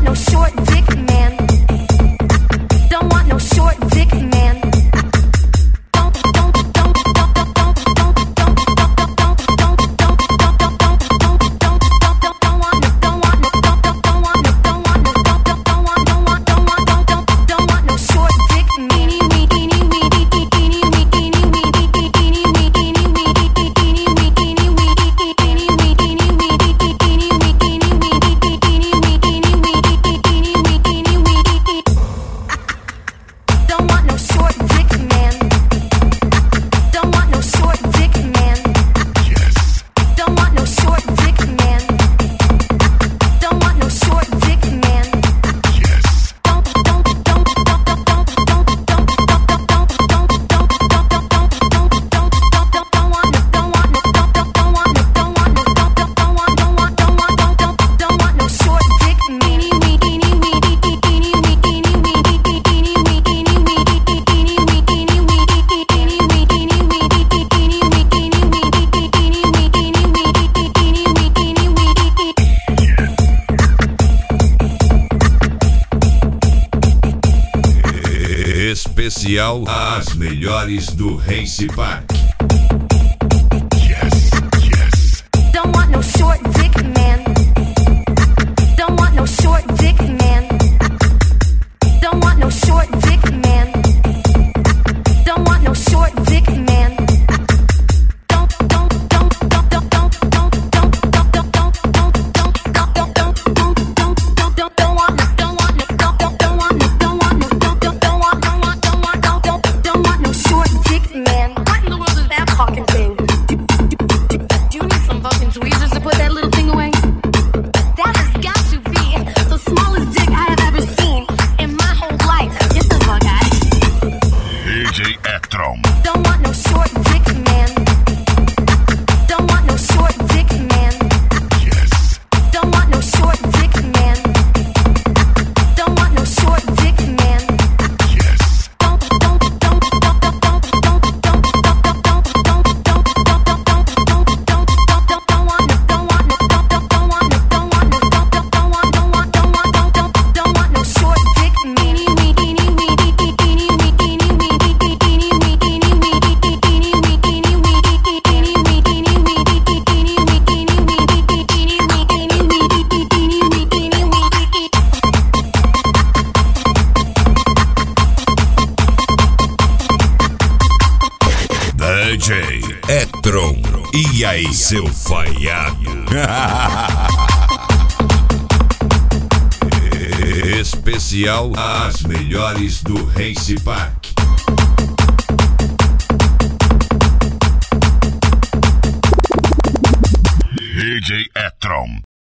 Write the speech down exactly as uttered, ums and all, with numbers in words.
no short dick man. Don't want no short dick man. Don't don't don't don't don't don't don't don't don't don't don't want no don't want no don't don't want no don't want no don't don't want don't want don't want don't don't don't want no short dick man. Especial As Melhores do Race Park. Yes, yes. Don't want no short dick man. Don't want no short dick man. Don't want no short dick man. Don't want no short dick man. Don't don't don't don't don't don't don't don't don't don't don't don't don't don't don't don't want no don't want no don't don't want no don't want no don't don't want don't want don't want don't don't don't want no short dick man. What in the world is that fucking thing? Do you need some fucking tweezers to put that little thing away? That has got to be the smallest dick I have ever seen in my whole life. Get the fuck out. D J E-Tron. Don't want no short dick man. Don't want no short dick man. Yes. Don't want no short dick man. Don't want no short dick man. Yes. Don't don't don't don't don't don't don't don't don't don't don't don't want no don't want no don't don't want no don't want no don't don't want don't want don't want don't don't don't want no short dick man. D J E-Tron. E aí, seu falhado? Especial As Melhores do Race Park. D J E-Tron.